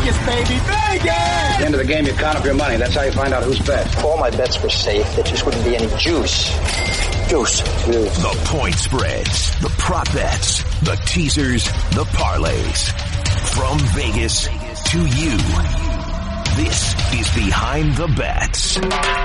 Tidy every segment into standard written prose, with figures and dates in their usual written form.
Vegas, baby, Vegas! At the end of the game, you count up your money. That's how you find out who's bet. If all my bets were safe, there just wouldn't be any juice. Juice. The point spreads, the prop bets, the teasers, the parlays. From Vegas to you, this is Behind the Bets.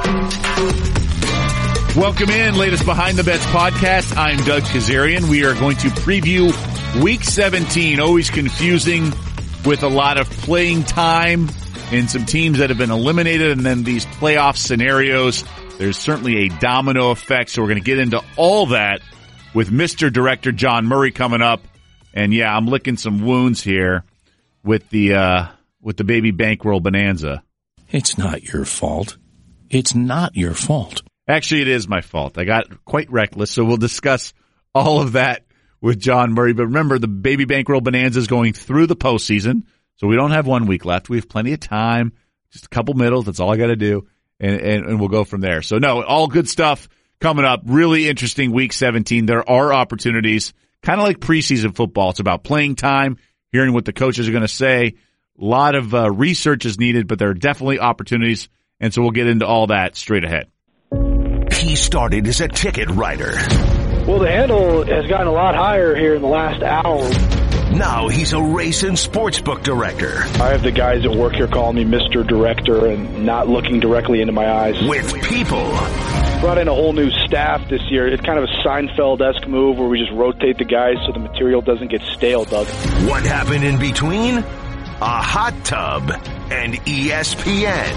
Welcome in, latest Behind the Bets podcast. I'm Doug Kazarian. We are going to preview Week 17. Always confusing with a lot of playing time and some teams that have been eliminated, and then these playoff scenarios. There's certainly a domino effect, so we're going to get into all that with Mr. Director John Murray coming up. And yeah, I'm licking some wounds here with the baby bankroll bonanza. It's not your fault. It's not your fault. Actually, it is my fault. I got quite reckless, so we'll discuss all of that with John Murray. But remember, the baby bankroll bonanza is going through the postseason, so we don't have 1 week left. We have plenty of time, just a couple middles. That's all I got to do, and we'll go from there. So, no, all good stuff coming up. Really interesting Week 17. There are opportunities, kind of like preseason football. It's about playing time, hearing what the coaches are going to say. A lot of research is needed, but there are definitely opportunities, and so we'll get into all that straight ahead. He started as a ticket writer. Well, the handle has gotten a lot higher here in the last hour. Now he's a race and sportsbook director. I have the guys that work here calling me Mr. Director and not looking directly into my eyes. With people. Brought in a whole new staff this year. It's kind of a Seinfeld-esque move where we just rotate the guys so the material doesn't get stale, Doug. What happened in between? A hot tub and ESPN.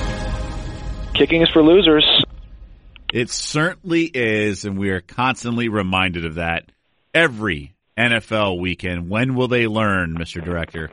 Kicking is for losers. It certainly is, and we are constantly reminded of that every NFL weekend. When will they learn, Mr. Director?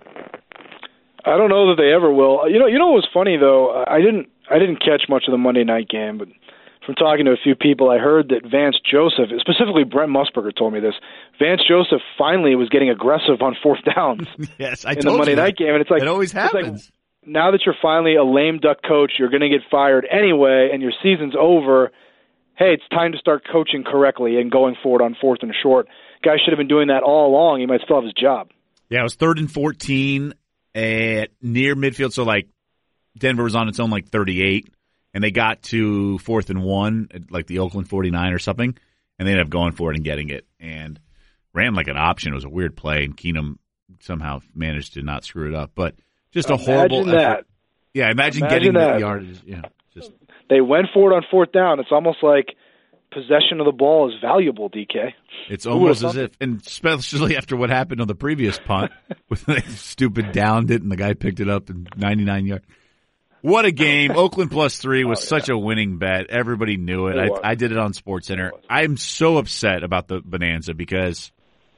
I don't know that they ever will. You know what was funny though? I didn't catch much of the Monday night game, but from talking to a few people, I heard that Vance Joseph, specifically Brent Musburger, told me this. Vance Joseph finally was getting aggressive on fourth downs. Yes, I in told the Monday you night game, and it's like it always happens. Like, now that you're finally a lame duck coach, you're going to get fired anyway, and your season's over. Hey, it's time to start coaching correctly and going forward on fourth and short. Guy should have been doing that all along. He might still have his job. Yeah, it was 3rd and 14 at near midfield. So, like, Denver was on its own, like, 38. And they got to 4th and 1, at, like, the Oakland 49 or something. And they ended up going for it and getting it. And ran like an option. It was a weird play. And Keenum somehow managed to not screw it up. But just a horrible effort. Yeah, imagine getting the yardage. Yeah, just... They went for it on fourth down. It's almost like possession of the ball is valuable, DK. It's almost as if, and especially after what happened on the previous punt, with the stupid downed it and the guy picked it up in 99 yards. What a game. Oakland +3 was such a winning bet. Everybody knew it. I did it on SportsCenter. I'm so upset about the bonanza because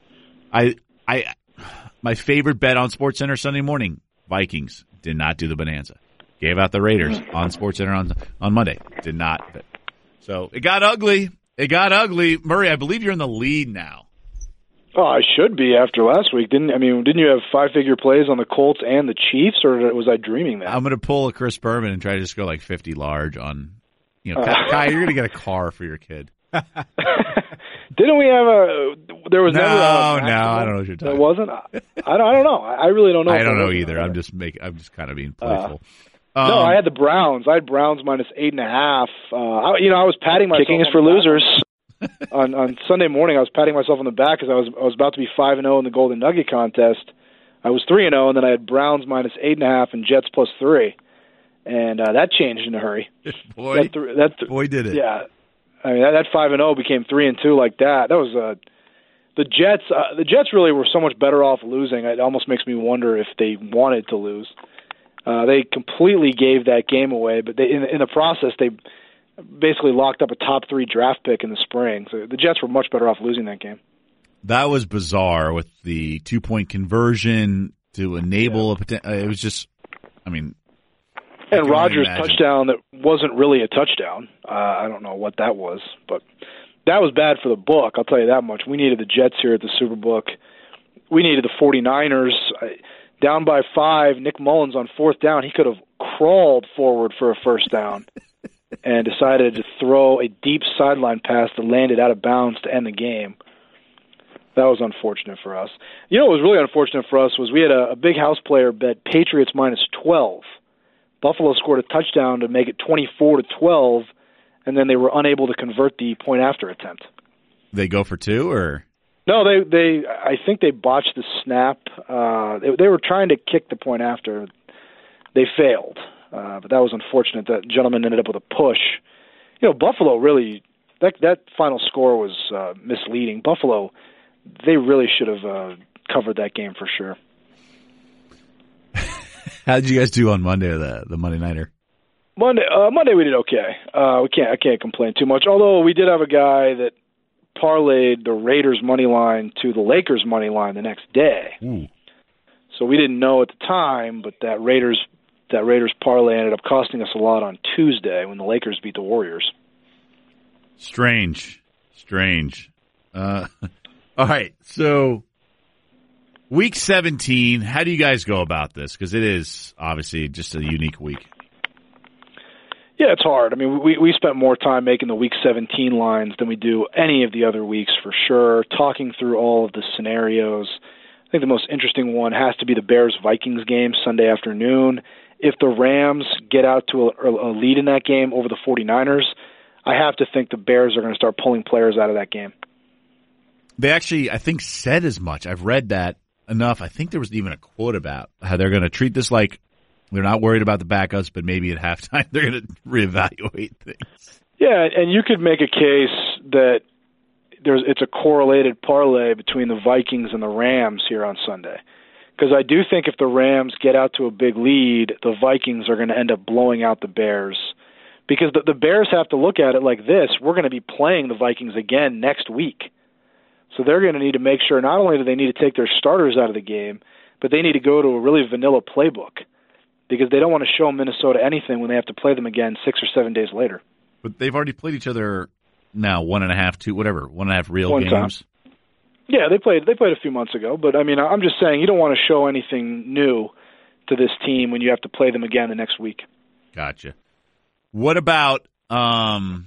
my favorite bet on SportsCenter Sunday morning, Vikings, did not do the bonanza. Gave out the Raiders on SportsCenter on Monday. Did not. So it got ugly. It got ugly. Murray, I believe you're in the lead now. Oh, I should be after last week. Didn't you have 5-figure plays on the Colts and the Chiefs, or was I dreaming that? I'm going to pull a Chris Berman and try to just go like 50 large on, Kai, you're going to get a car for your kid. Didn't we have there was never I don't know what you're talking about. There wasn't? I don't know. I really don't know. I don't know either. I'm just kind of being playful. No, I had the Browns. I had Browns -8.5. I was patting myself. Kicking is for losers. on Sunday morning, I was patting myself on the back because I was about to be 5-0 in the Golden Nugget contest. I was 3-0, and then I had Browns -8.5 and Jets +3, and that changed in a hurry. Boy, boy, did it! Yeah, I mean that 5-0 became 3-2 like that. That was the Jets. The Jets really were so much better off losing. It almost makes me wonder if they wanted to lose. They completely gave that game away, but in the process, they basically locked up a top 3 draft pick in the spring. So the Jets were much better off losing that game. That was bizarre with the 2-point conversion to enable it was just, and Rodgers' touchdown that wasn't really a touchdown. I don't know what that was, but that was bad for the book. I'll tell you that much. We needed the Jets here at the Superbook. We needed the 49ers. Down by 5, Nick Mullins on fourth down, he could have crawled forward for a first down and decided to throw a deep sideline pass that landed out of bounds to end the game. That was unfortunate for us. You know what was really unfortunate for us was we had a big house player bet Patriots minus 12. Buffalo scored a touchdown to make it 24-12, and then they were unable to convert the point after attempt. They go for two, or? No, they. I think they botched the snap. They were trying to kick the point after. They failed, but that was unfortunate. That gentleman ended up with a push. You know, Buffalo really, that final score was misleading. Buffalo, they really should have covered that game for sure. How did you guys do on Monday, the Monday Nighter? Monday we did okay. I can't complain too much. Although we did have a guy that parlayed the Raiders money line to the Lakers money line the next day. Ooh. So we didn't know at the time, but that Raiders parlay ended up costing us a lot on Tuesday when the Lakers beat the Warriors. Strange. All right, so Week 17, how do you guys go about this? Because it is obviously just a unique week. Yeah, it's hard. I mean, we spent more time making the Week 17 lines than we do any of the other weeks for sure, talking through all of the scenarios. I think the most interesting one has to be the Bears-Vikings game Sunday afternoon. If the Rams get out to a lead in that game over the 49ers, I have to think the Bears are going to start pulling players out of that game. They actually, I think, said as much. I've read that enough. I think there was even a quote about how they're going to treat this like they're not worried about the backups, but maybe at halftime they're going to reevaluate things. Yeah, and you could make a case that it's a correlated parlay between the Vikings and the Rams here on Sunday. Because I do think if the Rams get out to a big lead, the Vikings are going to end up blowing out the Bears. Because the Bears have to look at it like this. We're going to be playing the Vikings again next week. So they're going to need to make sure not only do they need to take their starters out of the game, but they need to go to a really vanilla playbook. Because they don't want to show Minnesota anything when they have to play them again 6 or 7 days later. But they've already played each other now 1.5, 2, whatever, 1.5 real One games. Time. Yeah, they played a few months ago. But, I mean, I'm just saying you don't want to show anything new to this team when you have to play them again the next week. Gotcha. What about, God,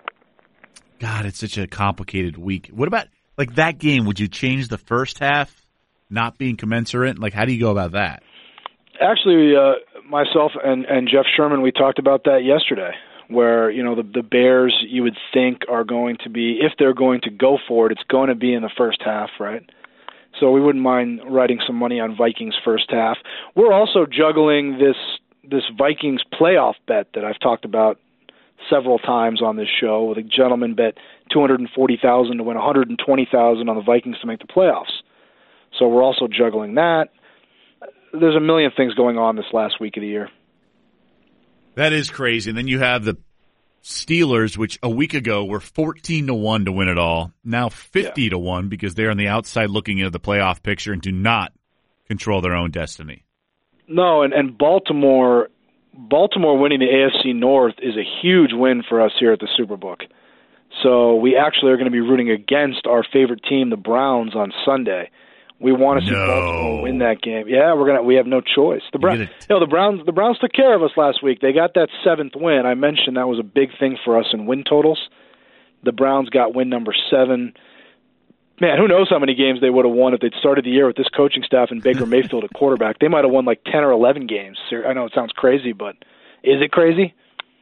it's such a complicated week. What about, like, that game? Would you change the first half not being commensurate? Like, how do you go about that? Actually, myself and Jeff Sherman, we talked about that yesterday, where, you know, the Bears, you would think, are going to be, if they're going to go for it, it's going to be in the first half, right? So we wouldn't mind writing some money on Vikings first half. We're also juggling this Vikings playoff bet that I've talked about several times on this show, with a gentleman bet $240,000 to win $120,000 on the Vikings to make the playoffs. So we're also juggling that. There's a million things going on this last week of the year. That is crazy. And then you have the Steelers, which a week ago were 14-1 to win it all. Now 50-1 because they're on the outside looking into the playoff picture and do not control their own destiny. No, and Baltimore winning the AFC North is a huge win for us here at the Superbook. So we actually are going to be rooting against our favorite team, the Browns, on Sunday. We want to see Baltimore win that game. Yeah, we have no choice. The Browns took care of us last week. They got that 7th win. I mentioned that was a big thing for us in win totals. The Browns got win number 7. Man, who knows how many games they would have won if they'd started the year with this coaching staff and Baker Mayfield at quarterback. They might have won like 10 or 11 games. I know it sounds crazy, but is it crazy?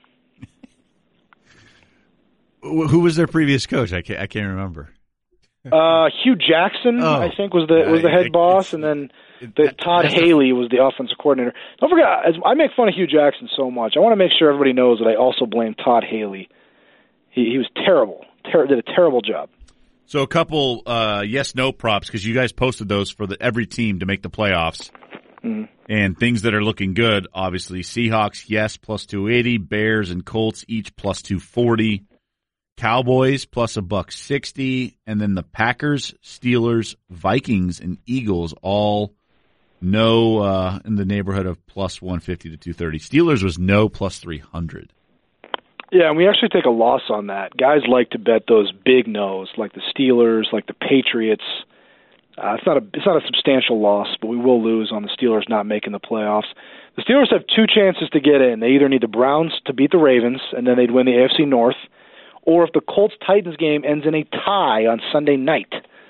Who was their previous coach? I can't remember. Hugh Jackson, I think, was the head boss, and then Todd Haley was the offensive coordinator. Don't forget, I make fun of Hugh Jackson so much. I want to make sure everybody knows that I also blame Todd Haley. He was terrible. Did a terrible job. So a couple yes/no props, because you guys posted those for every team to make the playoffs. Mm-hmm. And things that are looking good, obviously. Seahawks, yes, plus 280. Bears and Colts each plus 240. Cowboys plus $160, and then the Packers, Steelers, Vikings, and Eagles all no in the neighborhood of plus 150 to 230. Steelers was no plus 300. Yeah, and we actually take a loss on that. Guys like to bet those big no's, like the Steelers, like the Patriots. It's not a substantial loss, but we will lose on the Steelers not making the playoffs. The Steelers have 2 chances to get in. They either need the Browns to beat the Ravens, and then they'd win the AFC North, or if the Colts-Titans game ends in a tie on Sunday night,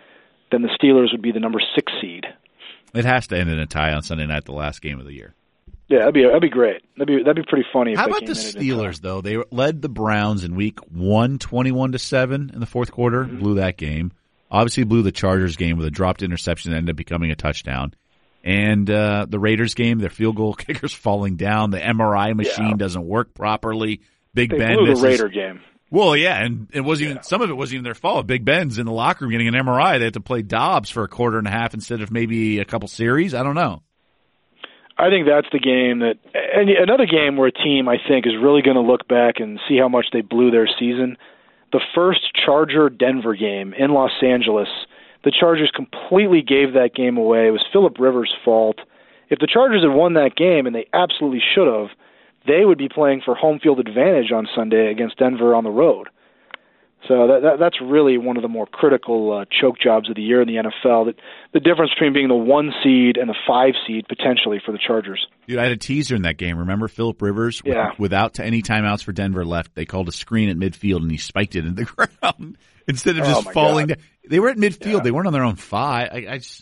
then the Steelers would be the number 6 seed. It has to end in a tie on Sunday night, the last game of the year. Yeah, that'd be great. That'd be pretty funny. How about the Steelers, though? They led the Browns in week 1, 21-7 in the fourth quarter, blew that game. Obviously blew the Chargers game with a dropped interception that ended up becoming a touchdown. And the Raiders game, their field goal kicker's falling down. The MRI machine doesn't work properly. Big they Ben blew misses. the Raider game. Well, yeah, and it wasn't even, some of it wasn't even their fault. Big Ben's in the locker room getting an MRI. They had to play Dobbs for a quarter and a half instead of maybe a couple series. I don't know. I think that's the game that, and another game where a team, I think, is really going to look back and see how much they blew their season. The first Charger-Denver game in Los Angeles, the Chargers completely gave that game away. It was Phillip Rivers' fault. If the Chargers had won that game, and they absolutely should have, they would be playing for home field advantage on Sunday against Denver on the road. So that's really one of the more critical choke jobs of the year in the NFL. The difference between being the 1 seed and the 5 seed potentially for the Chargers. Dude, I had a teaser in that game. Remember Phillip Rivers? Yeah. Without any timeouts for Denver left, they called a screen at midfield and he spiked it into the ground instead of just falling down. They were at midfield. Yeah. They weren't on their own 5.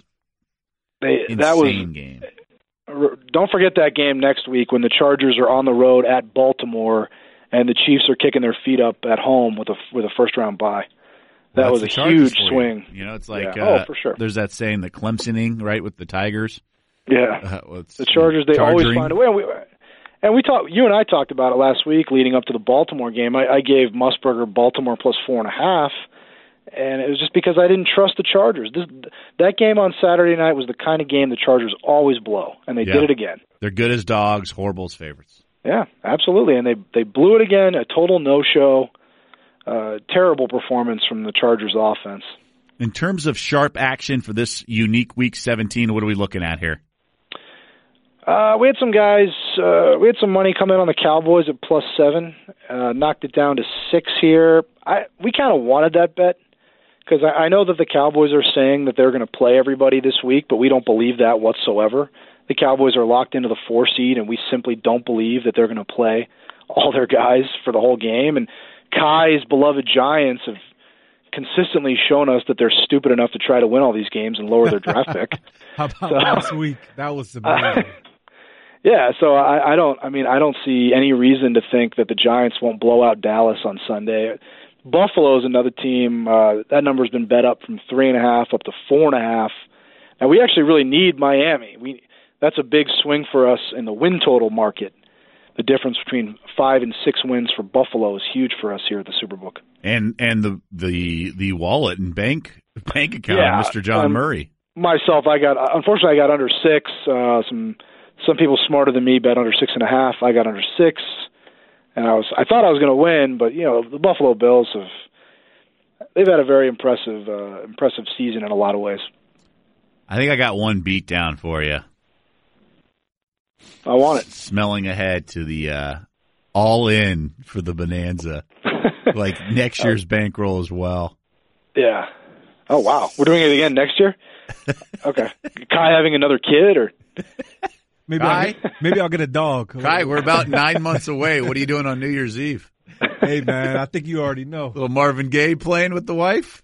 Insane game. Don't forget that game next week when the Chargers are on the road at Baltimore and the Chiefs are kicking their feet up at home with a first-round bye. That was a huge swing. You know, it's like for sure. There's that saying, the Clemsoning, right, with the Tigers. Yeah, the Chargers, they always find a way. And we talked. You and I talked about it last week leading up to the Baltimore game. I gave Musburger Baltimore plus 4.5, and it was just because I didn't trust the Chargers. That game on Saturday night was the kind of game the Chargers always blow, and they did it again. They're good as dogs, horrible as favorites. Yeah, absolutely, and they blew it again. A total no-show, terrible performance from the Chargers offense. In terms of sharp action for this unique Week 17, what are we looking at here? We had some guys. We had some money come in on the Cowboys at plus 7. Knocked it down to 6 here. We kind of wanted that bet because I know that the Cowboys are saying that they're going to play everybody this week, but we don't believe that whatsoever. The Cowboys are locked into the 4 seed, and we simply don't believe that they're going to play all their guys for the whole game. And Kai's beloved Giants have consistently shown us that they're stupid enough to try to win all these games and lower their draft pick. How about last week? That was amazing. Yeah, so I don't see any reason to think that the Giants won't blow out Dallas on Sunday. Buffalo's another team. That number's been bet up from 3.5 up to 4.5. Now we actually really need Miami. That's a big swing for us in the win total market. The difference between 5 and 6 wins for Buffalo is huge for us here at the Superbook. And the wallet and bank account of Mr. John Murray. Myself, unfortunately I got under 6. Some people smarter than me bet under 6.5. I got under 6, and I thought I was going to win, but the Buffalo Bills they've had a very impressive season in a lot of ways. I think I got one beat down for you. I want it. Smelling ahead to the all-in for the Bonanza, like next year's bankroll as well. Yeah. Oh, wow. We're doing it again next year? Okay. Kai having another kid? Or maybe I'll get a dog. Kai, we're about 9 months away. What are you doing on New Year's Eve? Hey, man, I think you already know. Little Marvin Gaye playing with the wife?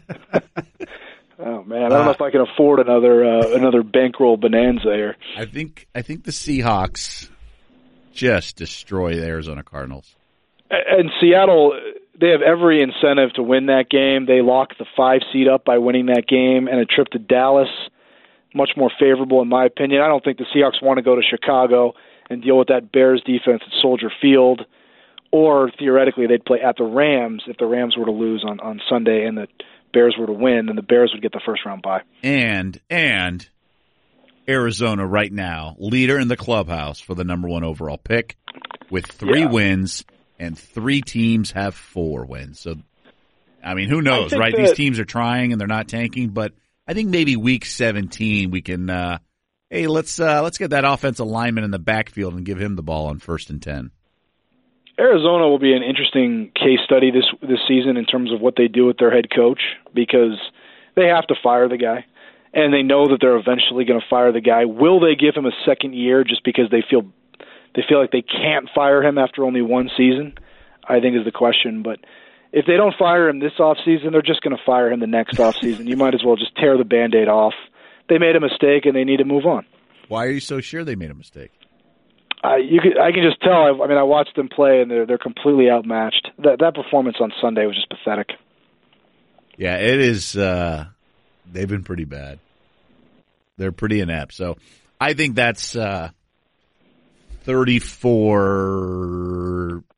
Oh man, I don't know if I can afford another bankroll bonanza here. I think the Seahawks just destroy the Arizona Cardinals. And Seattle, they have every incentive to win that game. They lock the 5 seed up by winning that game, and a trip to Dallas, much more favorable in my opinion. I don't think the Seahawks want to go to Chicago and deal with that Bears defense at Soldier Field, or theoretically they'd play at the Rams if the Rams were to lose on Sunday and the Bears were to win, then the Bears would get the first round bye. And Arizona right now, leader in the clubhouse for the number 1 overall pick with 3 wins, and 3 teams have 4 wins. So, I mean, who knows, right? These teams are trying and they're not tanking, but I think maybe week 17 we can, hey, let's get that offensive lineman in the backfield and give him the ball on 1st and 10. Arizona will be an interesting case study this season in terms of what they do with their head coach, because they have to fire the guy, and they know that they're eventually going to fire the guy. Will they give him a second year just because they feel like they can't fire him after only 1 season? I think is the question. But if they don't fire him this offseason, they're just going to fire him the next offseason. You might as well just tear the Band-Aid off. They made a mistake, and they need to move on. Why are you so sure they made a mistake? I can just tell. I watched them play, and they're completely outmatched. That performance on Sunday was just pathetic. Yeah, it is. They've been pretty bad. They're pretty inept. So I think that's 34-6,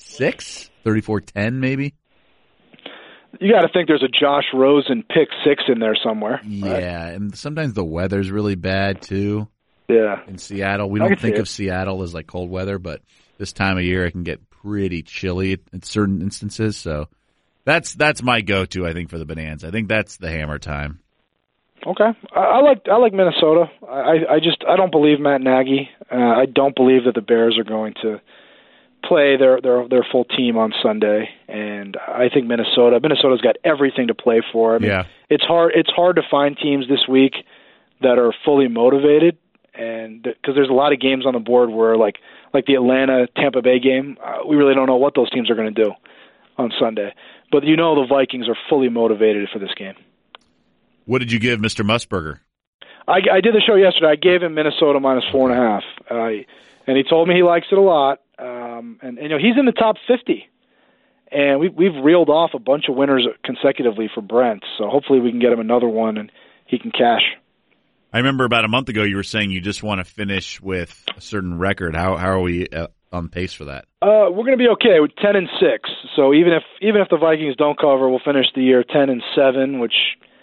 34-10 maybe. You got to think there's a Josh Rosen pick six in there somewhere. Yeah, right? And sometimes the weather's really bad too. Yeah. In Seattle, we don't think of Seattle as like cold weather, but this time of year it can get pretty chilly in certain instances. So that's my go-to, I think, for the Bonanza. I think that's the hammer time. Okay, I like Minnesota. I don't believe Matt Nagy. I don't believe that the Bears are going to play their full team on Sunday, and I think Minnesota's got everything to play for. I mean, yeah. It's hard to find teams this week that are fully motivated, and because there's a lot of games on the board where like the Atlanta Tampa Bay game, we really don't know what those teams are going to do on Sunday. But the Vikings are fully motivated for this game. What did you give Mr. Musburger? I did the show yesterday. I gave him Minnesota minus 4.5, and he told me he likes it a lot. And he's in the top 50, and we've reeled off a bunch of winners consecutively for Brent. So hopefully we can get him another one and he can cash. I remember about a month ago you were saying you just want to finish with a certain record. How are we on pace for that? We're going to be okay with 10-6. So even if the Vikings don't cover, we'll finish the year 10-7, which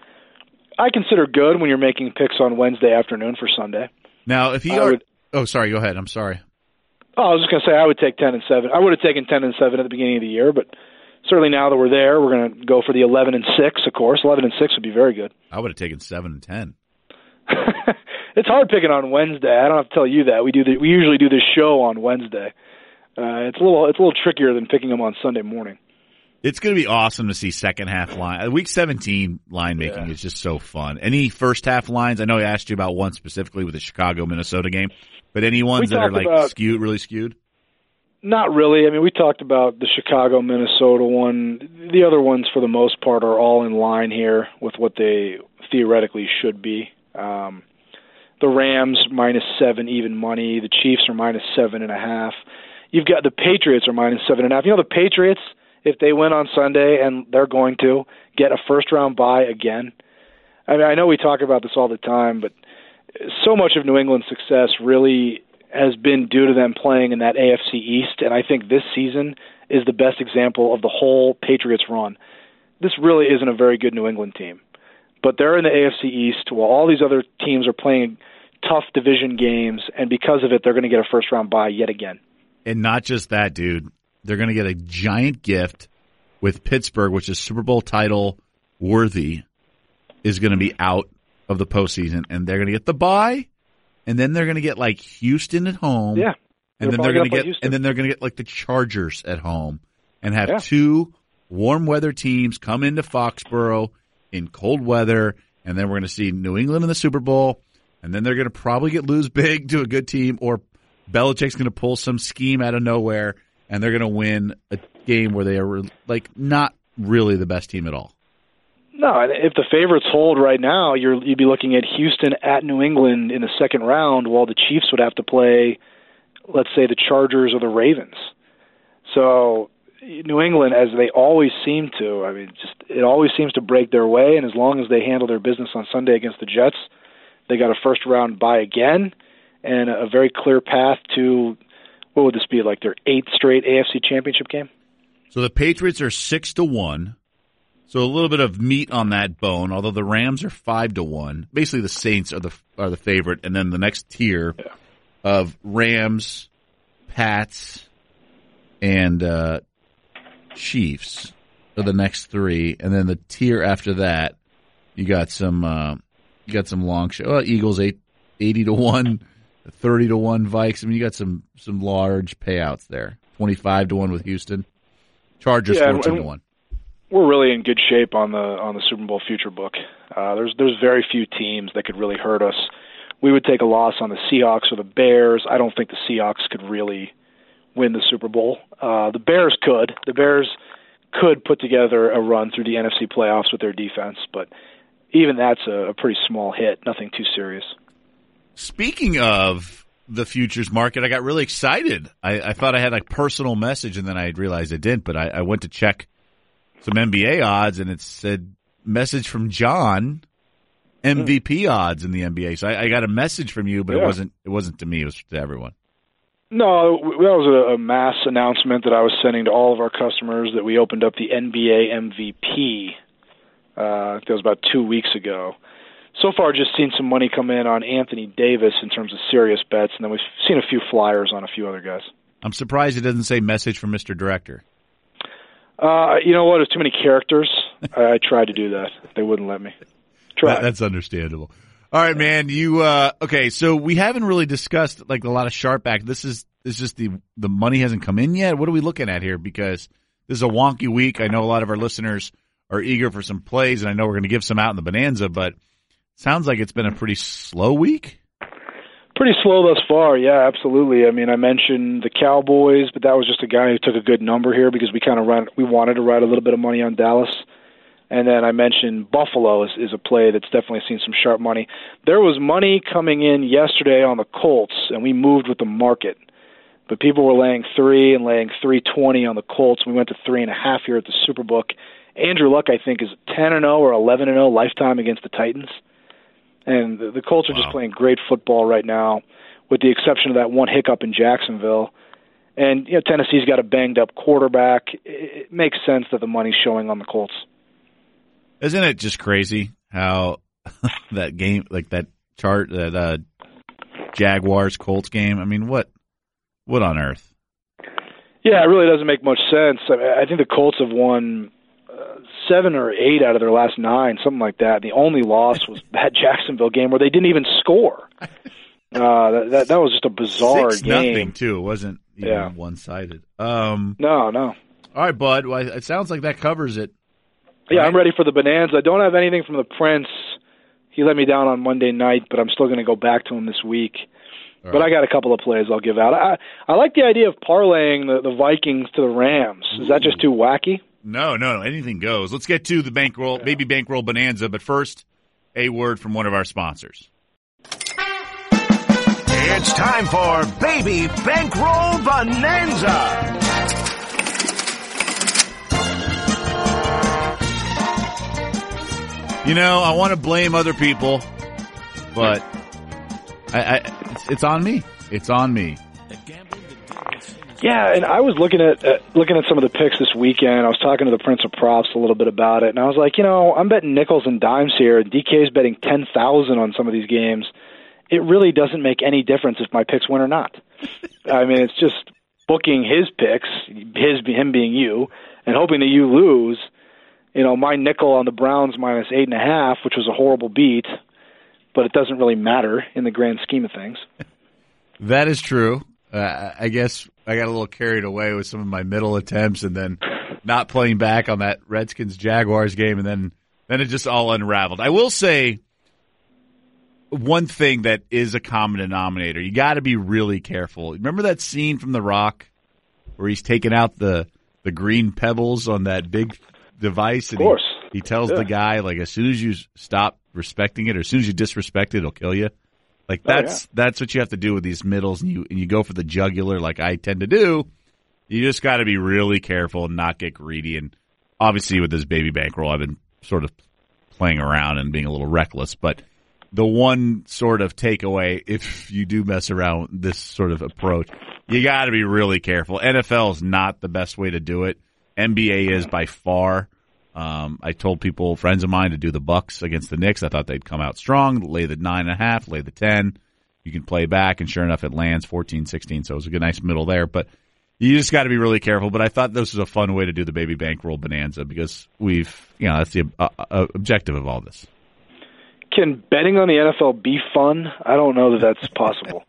I consider good when you're making picks on Wednesday afternoon for Sunday. Now, if you oh, sorry, go ahead. I'm sorry. Oh, I was just going to say I would take 10-7. I would have taken 10-7 at the beginning of the year, but certainly now that we're there, we're going to go for the 11-6. Of course, 11-6 would be very good. I would have taken 7-10. It's hard picking on Wednesday. I don't have to tell you that. We usually do this show on Wednesday. It's a little trickier than picking them on Sunday morning. It's going to be awesome to see second half line. Week 17 line making is just so fun. Any first half lines? I know I asked you about one specifically with the Chicago-Minnesota game, but any ones that are really skewed? Not really. I mean, we talked about the Chicago-Minnesota one. The other ones, for the most part, are all in line here with what they theoretically should be. The Rams -7 even money. The Chiefs are -7.5. You've got the Patriots are -7.5. The Patriots, if they win on Sunday, and they're going to get a first-round bye again. I mean, I know we talk about this all the time, but so much of New England's success really has been due to them playing in that AFC East, and I think this season is the best example of the whole Patriots run. This really isn't a very good New England team, but they're in the AFC East while all these other teams are playing tough division games, and because of it, they're going to get a first-round bye yet again. And not just that, dude. They're going to get a giant gift with Pittsburgh, which is Super Bowl title worthy, is going to be out of the postseason, and they're going to get the bye, and then they're going to get like Houston at home, and then they're going to get like the Chargers at home, and have two warm weather teams come into Foxborough in cold weather, and then we're going to see New England in the Super Bowl, and then they're going to probably lose big to a good team, or Belichick's going to pull some scheme out of nowhere, and they're going to win a game where they are like not really the best team at all. No, if the favorites hold right now, you'd be looking at Houston at New England in the second round, while the Chiefs would have to play, let's say, the Chargers or the Ravens. So New England, as they always seem to, I mean, it always seems to break their way, and as long as they handle their business on Sunday against the Jets, they got a first-round bye again and a very clear path to, what would this be, like their 8th straight AFC Championship game? So the Patriots are 6-1. So a little bit of meat on that bone, although the Rams are 5-1. Basically, the Saints are the favorite, and then the next tier of Rams, Pats, and Chiefs are the next three, and then the tier after that, you got some long shot. Well, Eagles 80-1, 30-1 Vikes. I mean, you got some large payouts there. 25-1 with Houston. Chargers 14-1. We're really in good shape on the Super Bowl future book. There's very few teams that could really hurt us. We would take a loss on the Seahawks or the Bears. I don't think the Seahawks could really win the Super Bowl. The Bears could. The Bears could put together a run through the NFC playoffs with their defense, but even that's a pretty small hit, nothing too serious. Speaking of the futures market, I got really excited. I thought I had a personal message, and then I realized I didn't, but I went to check some NBA odds, and it said, message from John, MVP odds in the NBA. So I got a message from you, but it wasn't to me, it was to everyone. No, that was a mass announcement that I was sending to all of our customers that we opened up the NBA MVP. That was about 2 weeks ago. So far, just seen some money come in on Anthony Davis in terms of serious bets, and then we've seen a few flyers on a few other guys. I'm surprised it doesn't say message from Mr. Director. You know what? There's too many characters. I tried to do that. They wouldn't let me. That's understandable. All right, man. Okay, so we haven't really discussed like a lot of sharp act. This is just the money hasn't come in yet. What are we looking at here? Because this is a wonky week. I know a lot of our listeners are eager for some plays, and I know we're going to give some out in the Bonanza, but it sounds like it's been a pretty slow week. Pretty slow thus far, yeah, absolutely. I mean, I mentioned the Cowboys, but that was just a guy who took a good number here because we wanted to ride a little bit of money on Dallas. And then I mentioned Buffalo is a play that's definitely seen some sharp money. There was money coming in yesterday on the Colts, and we moved with the market. But people were laying 3 and laying 3.20 on the Colts. We went to 3.5 here at the Superbook. Andrew Luck, I think, is 10-0 or 11-0 lifetime against the Titans. And the Colts are just playing great football right now, with the exception of that one hiccup in Jacksonville. And Tennessee's got a banged-up quarterback. It makes sense that the money's showing on the Colts. Isn't it just crazy how that game, like that chart, that Jaguars-Colts game, I mean, what on earth? Yeah, it really doesn't make much sense. I think the Colts have won 7 or 8 out of their last 9, something like that. The only loss was that Jacksonville game where they didn't even score. That was just a bizarre 6-0 game. too. It wasn't even one-sided. No. All right, bud. Well, it sounds like that covers it. Yeah, I'm ready for the Bonanza. I don't have anything from the Prince. He let me down on Monday night, but I'm still going to go back to him this week. All but right. I got a couple of plays I'll give out. I like the idea of parlaying the Vikings to the Rams. Is that just too wacky? No. Anything goes. Let's get to the Baby Bankroll Bonanza, but first, a word from one of our sponsors. It's time for Baby Bankroll Bonanza. I want to blame other people, but it's on me. It's on me. Yeah, and I was looking at some of the picks this weekend. I was talking to the Prince of Props a little bit about it, and I was like, I'm betting nickels and dimes here. DK's betting 10,000 on some of these games. It really doesn't make any difference if my picks win or not. I mean, it's just booking his picks, him being you, and hoping that you lose. My nickel on the Browns minus 8.5, which was a horrible beat, but it doesn't really matter in the grand scheme of things. That is true. I guess I got a little carried away with some of my middle attempts and then not playing back on that Redskins-Jaguars game, and then it just all unraveled. I will say one thing that is a common denominator. You got to be really careful. Remember that scene from The Rock where he's taking out the green pebbles on that big device? And of course. He tells the guy, like, as soon as you stop respecting it or as soon as you disrespect it, it'll kill you. Like, that's what you have to do with these middles, and you go for the jugular like I tend to do. You just got to be really careful and not get greedy. And obviously with this Baby Bankroll, I've been sort of playing around and being a little reckless. But the one sort of takeaway, if you do mess around with this sort of approach, you got to be really careful. NFL is not the best way to do it. NBA is by far. I told friends of mine, to do the Bucks against the Knicks. I thought they'd come out strong, lay the 9.5, lay the 10. You can play back, and sure enough, it lands 14-16. So it was a good, nice middle there. But you just got to be really careful. But I thought this was a fun way to do the Baby Bankroll Bonanza because that's the objective of all this. Can betting on the NFL be fun? I don't know that that's possible.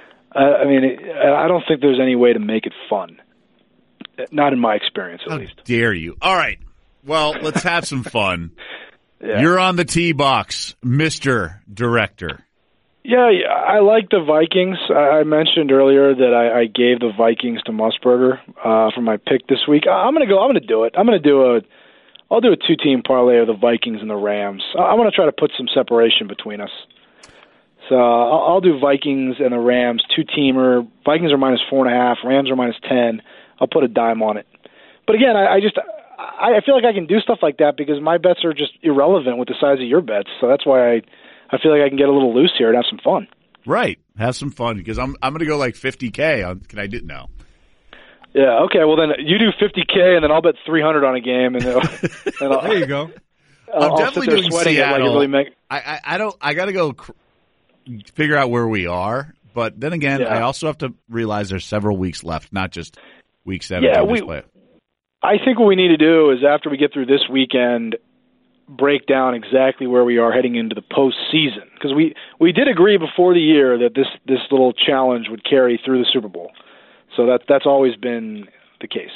I don't think there's any way to make it fun. Not in my experience, at least. How dare you? All right. Well, let's have some fun. Yeah. You're on the tee box, Mr. Director. Yeah, I like the Vikings. I mentioned earlier that I gave the Vikings to Musburger for my pick this week. I'm gonna do it. I'll do a 2-team parlay of the Vikings and the Rams. I'm gonna try to put some separation between us. So I'll do Vikings and the Rams 2-teamer. Vikings are -4.5. Rams are -10. I'll put a dime on it. But again, I feel like I can do stuff like that because my bets are just irrelevant with the size of your bets. So that's why I feel like I can get a little loose here and have some fun. Right. Have some fun because I'm going to go like $50K on. Can I do no? Yeah. Okay. Well, then you do $50K and then I'll bet $300 on a game and there you go. I'm definitely doing Seattle. Like I got to go figure out where we are. But then again, I also have to realize there's several weeks left, not just week 7. Yeah, I think what we need to do is after we get through this weekend, break down exactly where we are heading into the postseason. Because we did agree before the year that this little challenge would carry through the Super Bowl. So that's always been the case.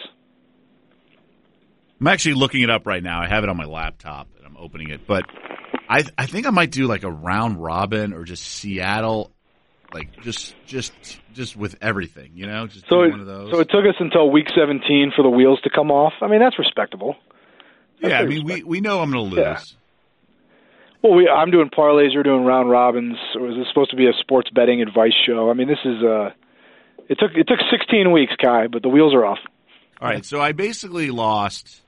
I'm actually looking it up right now. I have it on my laptop and I'm opening it. But I think I might do like a round robin or just Seattle, like just with everything, you know? Just do one of those. So it took us until week 17 for the wheels to come off. I mean, that's respectable. I mean, we know I'm going to lose. Yeah. Well, I'm doing parlays. You're doing round robins. Or is this supposed to be a sports betting advice show? I mean, this is it took 16 weeks, Kai, but the wheels are off. All right, so I basically lost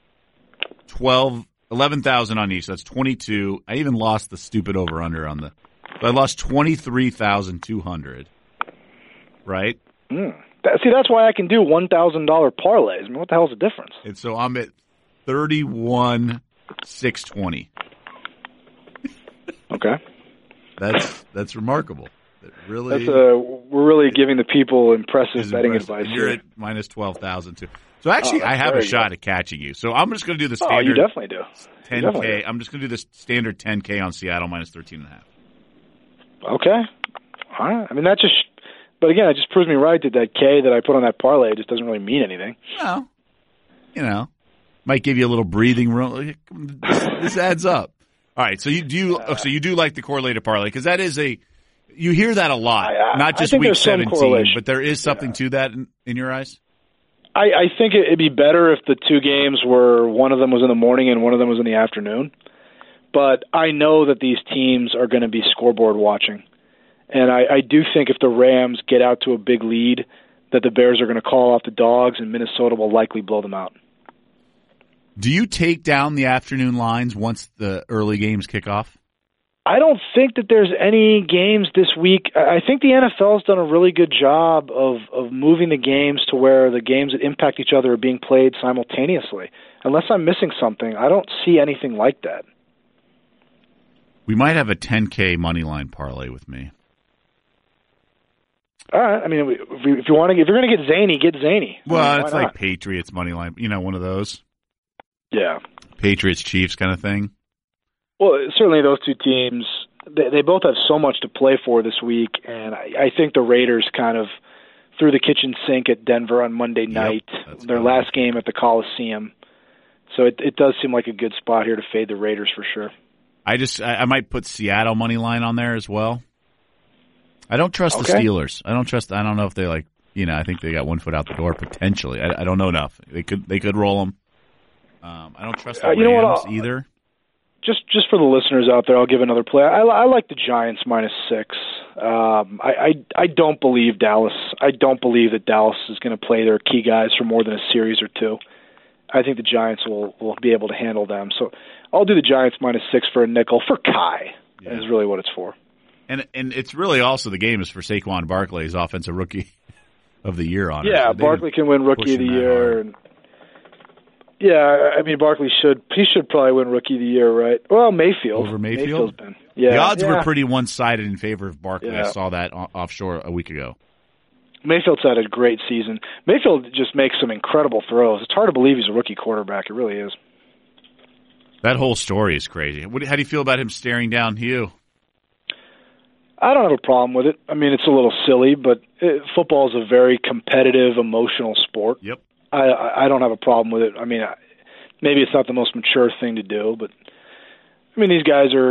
11,000 on each. That's 22. I even lost the stupid over/under on the. So I lost 23,200. Right. See, that's why I can do $1,000 parlays. I mean, what the hell's the difference? And so I'm at 31,620. Okay. That's remarkable. Really, we're really giving the people impressive betting advice. You're at minus 12,000 too. So actually, I have a shot at catching you. So I'm just going to do the standard. You definitely do. 10K. I'm just going to do the standard 10K on Seattle minus 13.5. Okay. All right. I mean, but again, it just proves me right that K that I put on that parlay just doesn't really mean anything. No. You know, might give you a little breathing room. This adds up. All right. So you do like the correlated parlay because that is you hear that a lot, not just week 17, but there is something to that in your eyes. I think it'd be better if the two games were one of them was in the morning and one of them was in the afternoon. But I know that these teams are going to be scoreboard watching. And I do think if the Rams get out to a big lead, that the Bears are going to call off the dogs and Minnesota will likely blow them out. Do you take down the afternoon lines once the early games kick off? I don't think that there's any games this week. I think the NFL's done a really good job of moving the games to where the games that impact each other are being played simultaneously. Unless I'm missing something, I don't see anything like that. We might have a 10K money line parlay with me. All right. I mean, if you're going to get zany, get zany. Well, it's like Patriots money line. You know, one of those. Yeah. Patriots Chiefs kind of thing. Well, certainly those two teams, they both have so much to play for this week, and I think the Raiders kind of threw the kitchen sink at Denver on Monday night, their last game at the Coliseum. So it does seem like a good spot here to fade the Raiders for sure. I might put Seattle money line on there as well. I don't trust the Steelers. I don't know if they I think they got one foot out the door potentially. I don't know enough. They could roll them. I don't trust the Rams either. Just for the listeners out there, I'll give another play. I like the Giants -6. I don't believe Dallas. I don't believe that Dallas is going to play their key guys for more than a series or two. I think the Giants will be able to handle them. So I'll do the Giants -6 for a nickel for Kai. Yeah. Is really what it's for. And it's really also the game is for Saquon Barkley's offensive rookie of the year on it. Yeah, Barkley can win rookie of the year. Yeah, I mean, Barkley should probably win Rookie of the Year, right? Well, Mayfield. Over Mayfield? The odds were pretty one-sided in favor of Barkley. Yeah. I saw that offshore a week ago. Mayfield's had a great season. Mayfield just makes some incredible throws. It's hard to believe he's a rookie quarterback. It really is. That whole story is crazy. How do you feel about him staring down Hugh? I don't have a problem with it. I mean, it's a little silly, but football is a very competitive, emotional sport. Yep. I don't have a problem with it. I mean, maybe it's not the most mature thing to do, but I mean, these guys are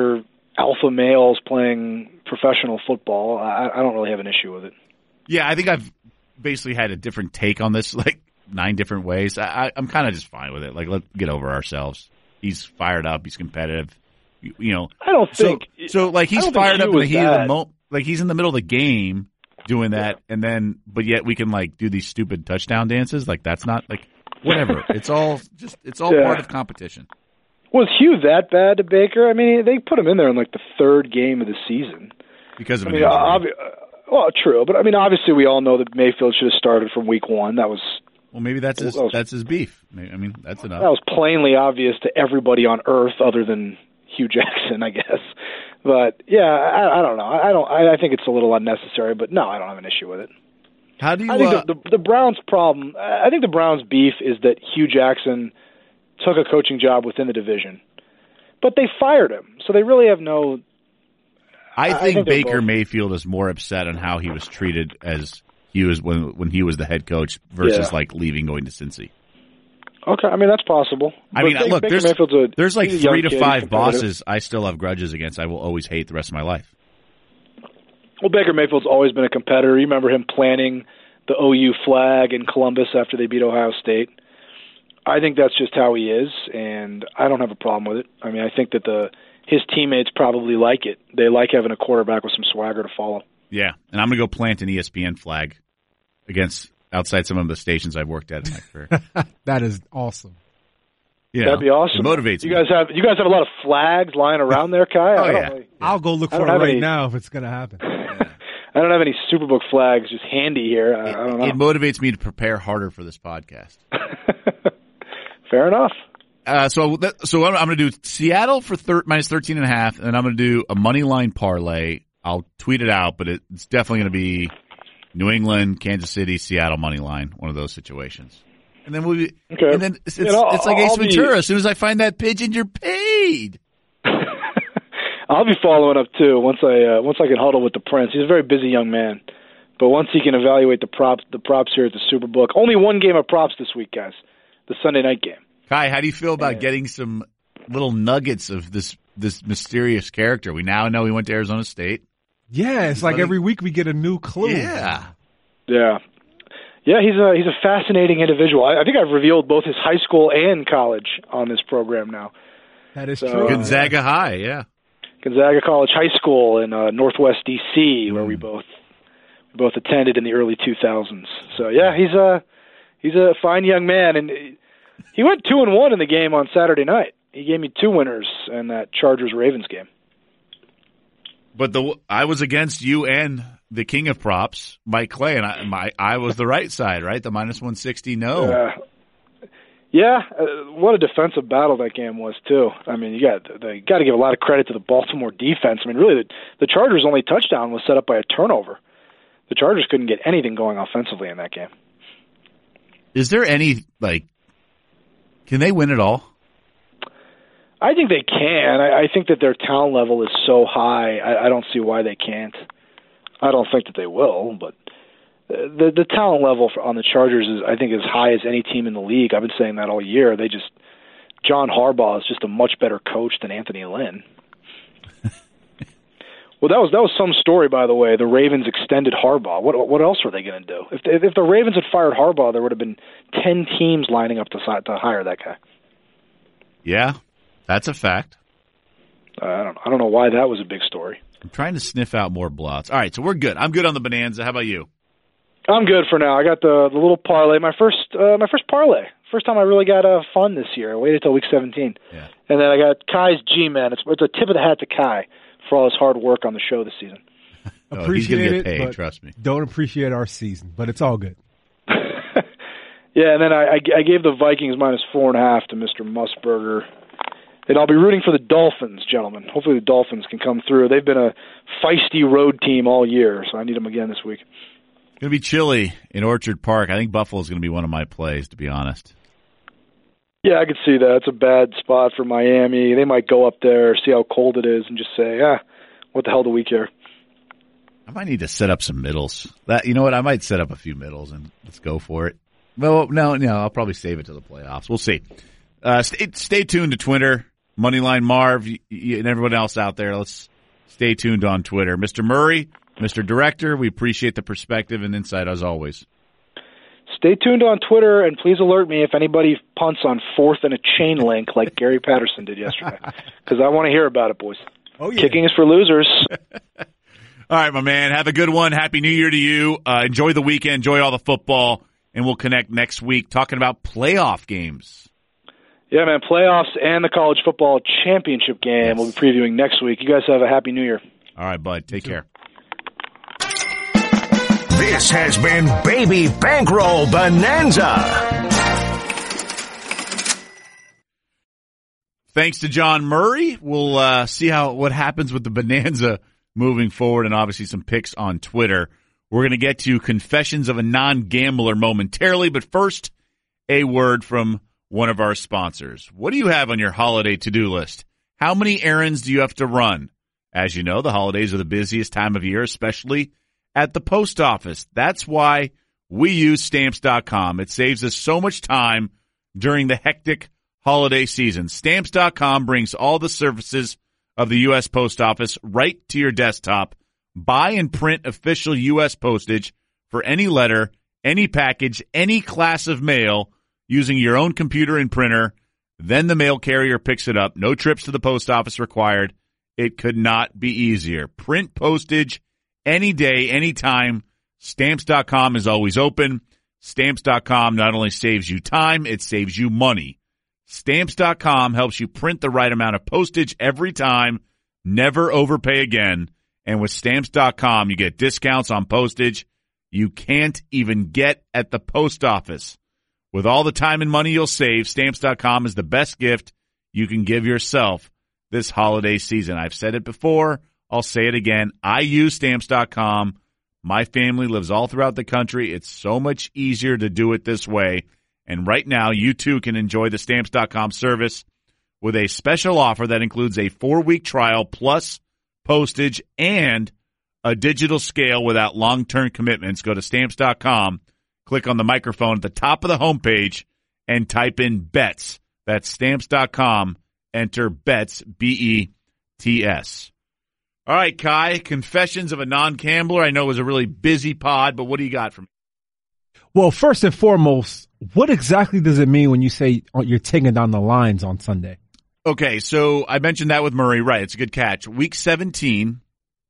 alpha males playing professional football. I don't really have an issue with it. Yeah, I think I've basically had a different take on this, like 9 different ways. I'm kind of just fine with it. Like, let's get over ourselves. He's fired up. He's competitive. You know, I don't think so. Like, he's fired up in the heat of the moment. Like, he's in the middle of the game doing that, and then, but yet we can like do these stupid touchdown dances. Like, that's not like whatever. It's all part of competition. Was Hugh that bad to Baker? I mean, they put him in there in like the 3rd game of the season because of an injury. Well, true, but I mean, obviously, we all know that Mayfield should have started from week 1. That was maybe that's his beef. I mean, that's enough. That was plainly obvious to everybody on Earth, other than Hugh Jackson, I guess. But yeah, I don't know. I think it's a little unnecessary, but no, I don't have an issue with it. How do you? I think the Browns' problem. I think the Browns' beef is that Hugh Jackson took a coaching job within the division, but they fired him, so they really have no. I think Baker Mayfield is more upset on how he was treated as he was when he was the head coach versus like leaving, going to Cincy. Okay, I mean that's possible. I mean, look, there's like 3 to 5 bosses I still have grudges against. I will always hate the rest of my life. Well, Baker Mayfield's always been a competitor. You remember him planting the OU flag in Columbus after they beat Ohio State. I think that's just how he is, and I don't have a problem with it. I mean, I think that his teammates probably like it. They like having a quarterback with some swagger to follow. Yeah, and I'm going to go plant an ESPN flag outside some of the stations I've worked at in my career. That is awesome. Yeah, that'd be awesome. It motivates me. You guys have a lot of flags lying around there, Kai? I'll go look for it right now if it's going to happen. I don't have any Superbook flags just handy here. I don't know. It motivates me to prepare harder for this podcast. Fair enough. So I'm going to do Seattle for minus 13.5, and I'm going to do a money line parlay. I'll tweet it out, but it's definitely going to be New England, Kansas City, Seattle money line, one of those situations. And then and then it's like Ace Ventura. As soon as I find that pigeon, you're paid. I'll be following up too once I can huddle with the Prince. He's a very busy young man, but once he can evaluate the props here at the Superbook. Only one game of props this week, guys. The Sunday night game. Kai, how do you feel about getting some little nuggets of this mysterious character? We now know he went to Arizona State. Yeah, it's like every week we get a new clue. Yeah. Yeah. Yeah, he's a fascinating individual. I think I've revealed both his high school and college on this program now. That is true. Gonzaga High, yeah. Gonzaga College High School in Northwest D.C., where we both attended in the early 2000s. So yeah, he's a fine young man, and he went 2-1 in the game on Saturday night. He gave me 2 winners in that Chargers-Ravens game. But I was against you and the king of props, Mike Clay, and I was the right side, right? The minus 160, no. Yeah, what a defensive battle that game was too. I mean, you got to give a lot of credit to the Baltimore defense. I mean, really, the Chargers' only touchdown was set up by a turnover. The Chargers couldn't get anything going offensively in that game. Is there any can they win it all? I think they can. I think that their talent level is so high. I don't see why they can't. I don't think that they will, but the talent level on the Chargers is, I think, as high as any team in the league. I've been saying that all year. John Harbaugh is just a much better coach than Anthony Lynn. Well, that was some story, by the way. The Ravens extended Harbaugh. What else were they going to do? If the Ravens had fired Harbaugh, there would have been 10 teams lining up to hire that guy. Yeah, that's a fact. I don't know why that was a big story. I'm trying to sniff out more blots. All right, so we're good. I'm good on the Bonanza. How about you? I'm good for now. I got the little parlay. My first parlay. First time I really got fun this year. I waited till week 17. Yeah. And then I got Kai's G-Man. It's a tip of the hat to Kai for all his hard work on the show this season. Appreciate he's gonna get paid, it, trust me. Don't appreciate our season, but it's all good. Yeah, and then I gave the Vikings minus 4.5 to Mr. Musburger. And I'll be rooting for the Dolphins, gentlemen. Hopefully the Dolphins can come through. They've been a feisty road team all year, so I need them again this week. It's going to be chilly in Orchard Park. I think Buffalo's going to be one of my plays, to be honest. Yeah, I could see that. It's a bad spot for Miami. They might go up there, see how cold it is, and just say, what the hell do we care? I might need to set up some middles. You know what? I might set up a few middles, and let's go for it. Well, no, I'll probably save it to the playoffs. We'll see. Stay tuned to Twitter. Moneyline Marv, and everyone else out there, let's stay tuned on Twitter. Mr. Murray, Mr. Director, we appreciate the perspective and insight as always. Stay tuned on Twitter, and please alert me if anybody punts on 4th and a chain link like Gary Patterson did yesterday, because I want to hear about it, boys. Oh, yeah. Kicking is for losers. All right, my man. Have a good one. Happy New Year to you. Enjoy the weekend. Enjoy all the football, and we'll connect next week talking about playoff games. Yeah, man, playoffs and the college football championship game. Yes. We'll be previewing next week. You guys have a happy New Year. All right, bud. Take care. This has been Baby Bankroll Bonanza. Thanks to John Murray. We'll see what happens with the Bonanza moving forward, and obviously some picks on Twitter. We're going to get to Confessions of a Non-Gambler momentarily, but first, a word from one of our sponsors. What do you have on your holiday to-do list? How many errands do you have to run? As you know, the holidays are the busiest time of year, especially at the post office. That's why we use Stamps.com. It saves us so much time during the hectic holiday season. Stamps.com brings all the services of the U.S. Post Office right to your desktop. Buy and print official U.S. postage for any letter, any package, any class of mail using your own computer and printer. Then the mail carrier picks it up. No trips to the post office required. It could not be easier. Print postage any day, anytime. Stamps.com is always open. Stamps.com not only saves you time, it saves you money. Stamps.com helps you print the right amount of postage every time. Never overpay again. And with Stamps.com, you get discounts on postage you can't even get at the post office. With all the time and money you'll save, Stamps.com is the best gift you can give yourself this holiday season. I've said it before. I'll say it again. I use Stamps.com. My family lives all throughout the country. It's so much easier to do it this way. And right now, you too can enjoy the Stamps.com service with a special offer that includes a 4-week trial plus postage and a digital scale without long-term commitments. Go to Stamps.com, click on the microphone at the top of the homepage, and type in BETS. That's Stamps.com. Enter BETS, B-E-T-S. All right, Kai, Confessions of a Non-Gambler. I know it was a really busy pod, but what do you got for me? Well, first and foremost, what exactly does it mean when you say you're taking down the lines on Sunday? Okay, so I mentioned that with Murray. Right, it's a good catch. Week 17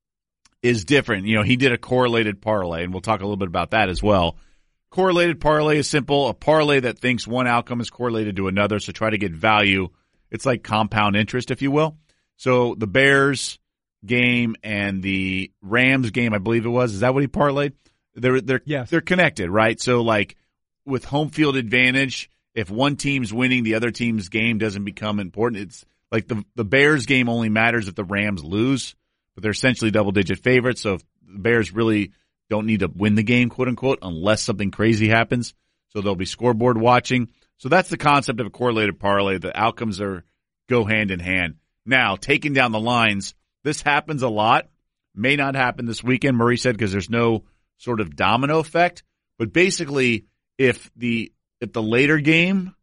is different. You know, he did a correlated parlay, and we'll talk a little bit about that as well. Correlated parlay is simple. A parlay that thinks one outcome is correlated to another, so try to get value. It's like compound interest, if you will. So the Bears game and the Rams game, I believe it was. Is that what he parlayed? They're connected, right? So like with home field advantage, if one team's winning, the other team's game doesn't become important. It's like the Bears game only matters if the Rams lose, but they're essentially double-digit favorites. So if the Bears really don't need to win the game, quote unquote, unless something crazy happens. So they'll be scoreboard watching. So that's the concept of a correlated parlay. The outcomes go hand in hand. Now, taking down the lines, this happens a lot. May not happen this weekend, Murray said, because there's no sort of domino effect. But basically, if the later game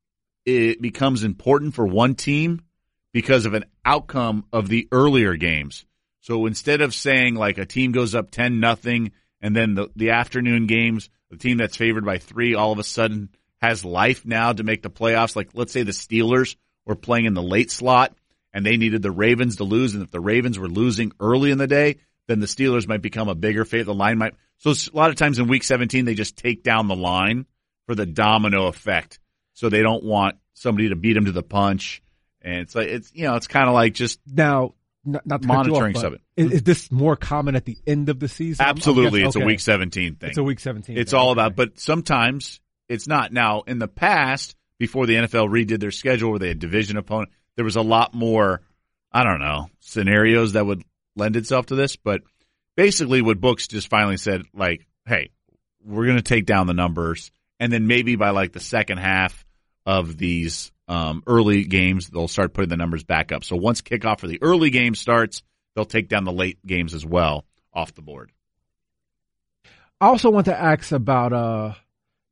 it becomes important for one team because of an outcome of the earlier games. So instead of saying like a team goes up 10-0 and then the afternoon games, the team that's favored by 3 all of a sudden has life now to make the playoffs. Like let's say the Steelers were playing in the late slot and they needed the Ravens to lose. And if the Ravens were losing early in the day, then the Steelers might become a bigger favorite. The line might. So a lot of times in week 17, they just take down the line for the domino effect. So they don't want somebody to beat them to the punch. And it's like, it's kind of like just now, not monitoring off, of it. Is this more common at the end of the season? Absolutely. It's okay. a week 17 thing. It's a week 17 It's thing. all Okay. about, but sometimes it's not. Now, in the past, before the NFL redid their schedule where they had division opponent, there was a lot more, I don't know, scenarios that would lend itself to this. But basically what books just finally said, like, hey, we're going to take down the numbers. And then maybe by like the second half of these early games, they'll start putting the numbers back up. So once kickoff for the early game starts, they'll take down the late games as well off the board. I also want to ask about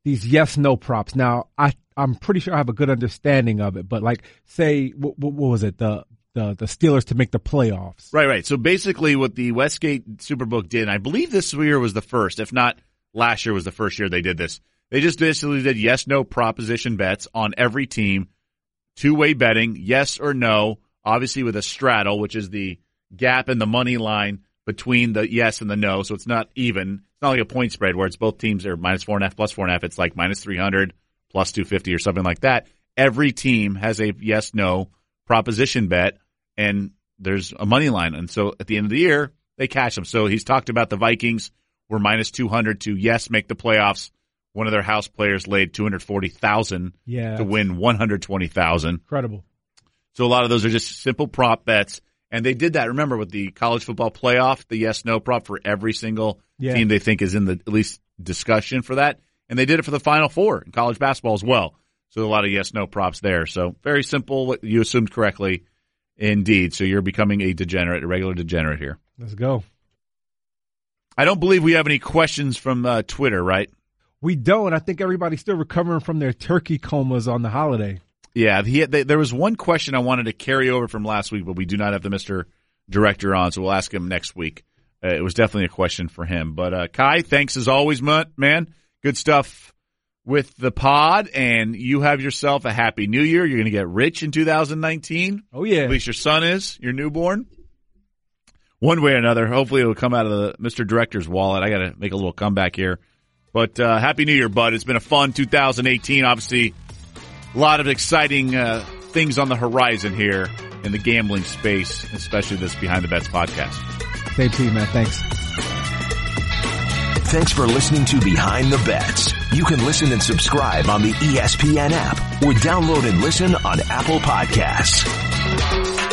these yes/no props. Now, I'm pretty sure I have a good understanding of it, but like, say, what was it? The Steelers to make the playoffs. Right. So basically what the Westgate Superbook did, and I believe this year was the first, if not last year was the first year they did this. They just basically did yes/no proposition bets on every team, two-way betting, yes or no, obviously with a straddle, which is the gap in the money line between the yes and the no, so it's not even. It's not like a point spread where it's both teams are minus 4.5, plus 4.5. It's like minus 300, plus 250 or something like that. Every team has a yes/no proposition bet, and there's a money line. And so at the end of the year, they cash them. So he's talked about the Vikings were minus 200 to yes, make the playoffs. One of their house players laid $240,000 to win $120,000. Incredible. So a lot of those are just simple prop bets. And they did that, remember, with the college football playoff, the yes-no prop for every single team they think is in the at least discussion for that. And they did it for the Final Four in college basketball as well. So a lot of yes-no props there. So very simple, what you assumed correctly indeed. So you're becoming a regular degenerate here. Let's go. I don't believe we have any questions from Twitter, right? We don't. I think everybody's still recovering from their turkey comas on the holiday. Yeah, there was one question I wanted to carry over from last week, but we do not have the Mr. Director on, so we'll ask him next week. It was definitely a question for him. But Kai, thanks as always, man. Good stuff with the pod, and you have yourself a happy new year. You're going to get rich in 2019. Oh, yeah. At least your son is, your newborn. One way or another, hopefully it will come out of the Mr. Director's wallet. I got to make a little comeback here. But happy new year, bud. It's been a fun 2018, obviously. A lot of exciting things on the horizon here in the gambling space, especially this Behind the Bets podcast. Same to you, man. Thanks. Thanks for listening to Behind the Bets. You can listen and subscribe on the ESPN app or download and listen on Apple Podcasts.